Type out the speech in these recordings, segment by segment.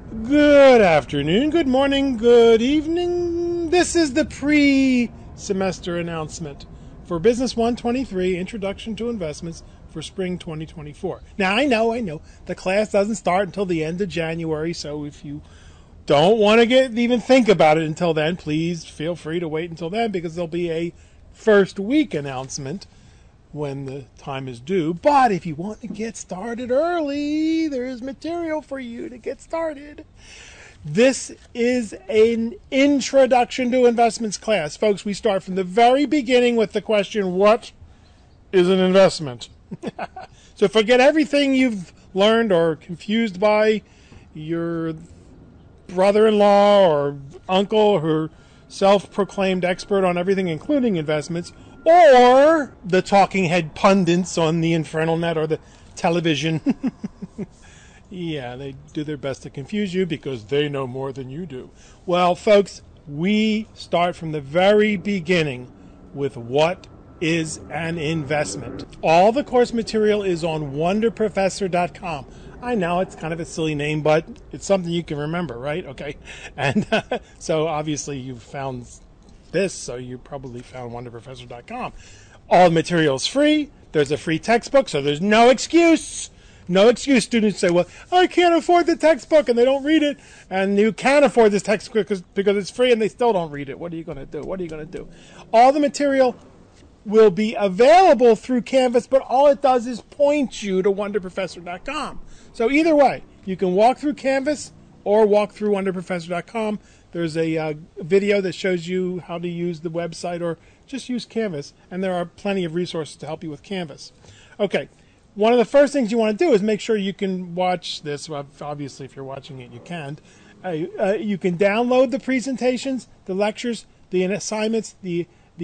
Good afternoon, good morning, good evening. This is the pre-semester announcement for Business 123, Introduction to Investments for Spring 2024. Now, I know, the class doesn't start until the end of January, so if you don't want to even think about it until then, please feel free to wait until then because there'll be a first week announcement when the time is due. But if you want to get started early, there is material for you to get started. This is an introduction to investments class. Folks, we start from the very beginning with the question, what is an investment? So forget everything you've learned or confused by your brother-in-law or uncle or self-proclaimed expert on everything, including investments, or the talking head pundits on the infernal net or the television. Yeah, they do their best to confuse you because they know more than you do. Well, folks, we start from the very beginning with what is an investment. All the course material is on wonderprofessor.com. I know it's kind of a silly name, but it's something you can remember, right? Okay. And so obviously you've found this, so you probably found wonderprofessor.com. All the material is free. There's a free textbook, so there's no excuse. No excuse. Students say, well, I can't afford the textbook, and they don't read it. And you can't afford this textbook because it's free, and they still don't read it. What are you going to do? What are you going to do? All the material will be available through Canvas, but all it does is point you to wonderprofessor.com. So either way, you can walk through Canvas or walk through wonderprofessor.com. There's a video that shows you how to use the website or just use Canvas, and there are plenty of resources to help you with Canvas. Okay, one of the first things you want to do is make sure you can watch this. Well, obviously, if you're watching it, you can. You can download the presentations, the lectures, the assignments, the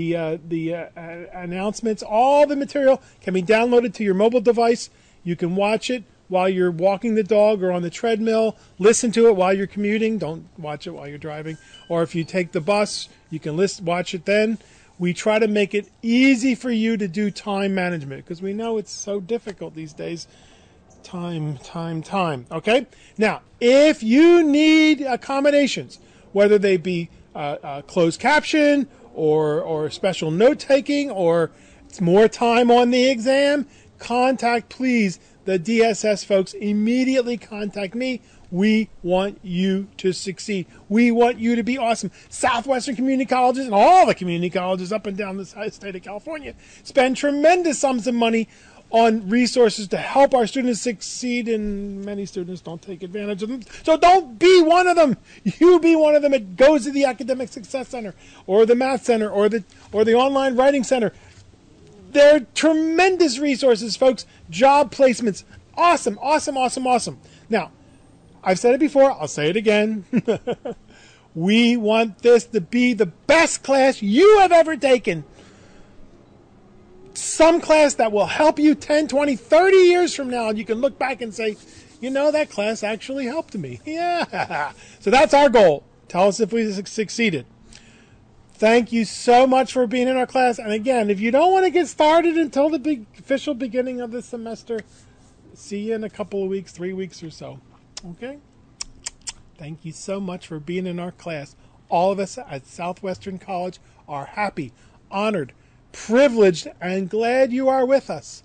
announcements. All the material can be downloaded to your mobile device. You can watch it while you're walking the dog or on the treadmill. Listen to it while you're commuting. Don't watch it while you're driving. Or if you take the bus, you can watch it then. We try to make it easy for you to do time management because we know it's so difficult these days. Time. Okay? Now, if you need accommodations, whether they be closed caption or special note-taking or it's more time on the exam, contact, please, the DSS folks. Immediately contact me. We want you to succeed. We want you to be awesome. Southwestern community colleges and all the community colleges up and down the state of California spend tremendous sums of money on resources to help our students succeed, and many students don't take advantage of them. So don't be one of them. You be one of them. It goes to the Academic Success Center or the Math Center or the Online Writing Center. They're tremendous resources, folks. Job placements. Awesome. Now, I've said it before. I'll say it again. We want this to be the best class you have ever taken. Some class that will help you 10, 20, 30 years from now, and you can look back and say, you know, that class actually helped me. Yeah. So that's our goal. Tell us if we succeeded. Thank you so much for being in our class. And again, if you don't want to get started until the official beginning of the semester, see you in a couple of weeks, 3 weeks or so. Okay? Thank you so much for being in our class. All of us at Southwestern College are happy, honored, privileged, and glad you are with us.